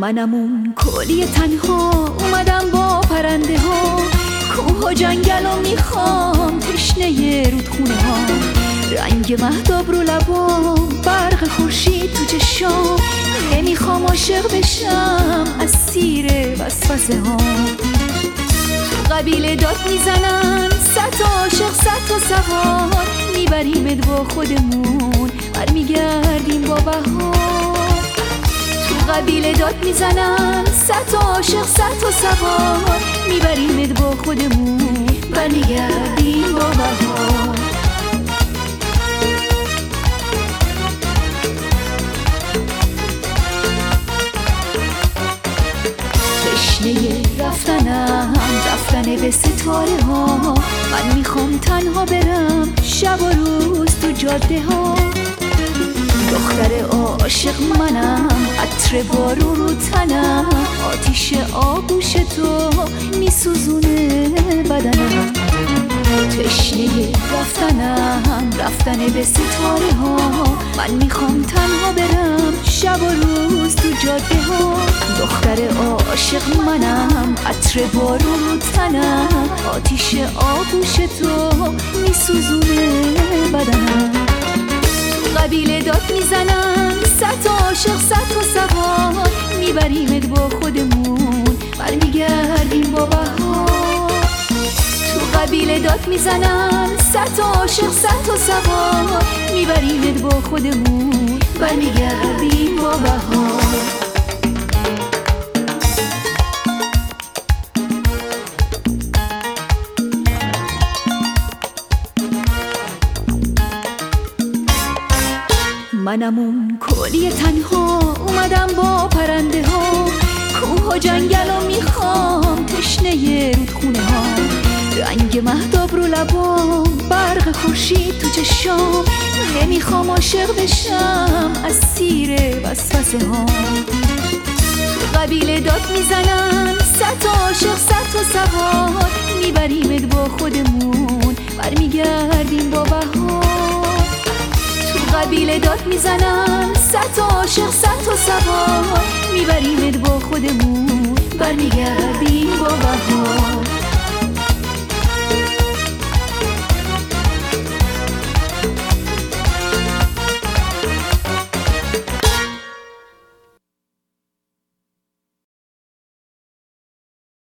منم اون کلی تنها اومدم با پرنده ها، کوه و جنگل و میخوام تشنه رودخونه ها، رنگ مهتاب رو لبام، برق خورشید تو چشام، نمیخوام عاشق بشم اسیر وسوسه ها. تو قبیله داد میزنن 100 تا عاشق 100 تا سوار، میبریمت با خودمون برمیگردیم با بهار. تو قبیله داد میزنن 100 تا عاشق 100 تا سوار، میبریمت با خودمون برمیگردیم با بهار. تشنه رفتن به ستاره ها، من میخوام تنها برم شب و روز تو جاده ها. دختر عاشق منم، عطر بارون رو تنم، آتیش آغوش تو میسوزونه بدنم. تشنه رفتن به ستاره ها، من میخوام تنها برم شب و روز تو جاده ها. دختر عاشق منم، عطر بارون رو تنم، آتیش آغوش تو میسوزونه بدنم. تو قبیله داد میزنن 100 تا عاشق 100 تا سوار، میبریمت با خودمون برمیگردیم با بهار. تو قبیله داد میزنن 100 تا عاشق 100 تا سوار، میبریمت با خودمون برمیگردیم با بهار. منم اون کلی تنها اومدم با پرنده ها، کوه و جنگل و میخوام تشنه رودخونه ها، رنگ مهتاب رو لبام، برق خورشید تو چشام، نمیخوام عاشق بشم اسیر وسوسه ها. تو قبیله داد میزنن 100 تا عاشق 100 تا سوار، میبریمت با خودمون برمیگردیم با بهار. تو قبیله داد میزنن 100 تا عاشق 100 تا سوار، میبریمت با خودمون برمیگردیم با بهار.